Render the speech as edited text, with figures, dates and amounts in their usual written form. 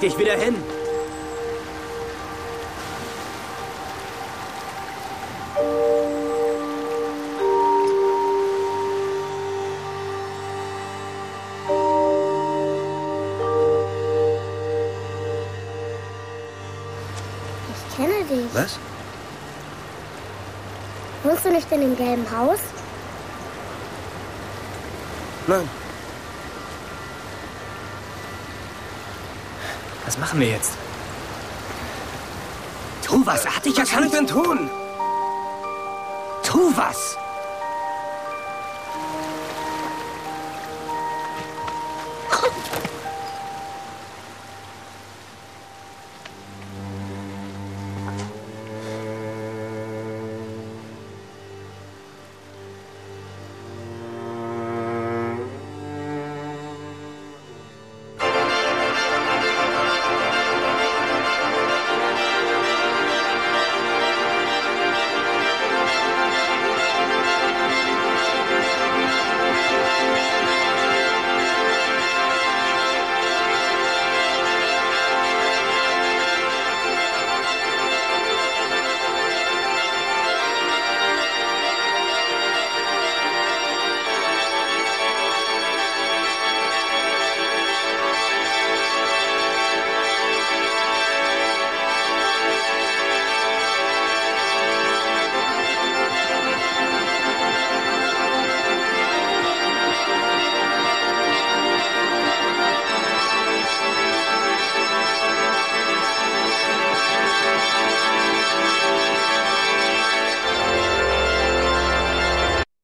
dich wieder hin. Ich kenne dich. Was? Wohnst du nicht in dem gelben Haus? Nein. Was machen wir jetzt? Tu was, er hat dich Was kann ich denn tun? Tu was!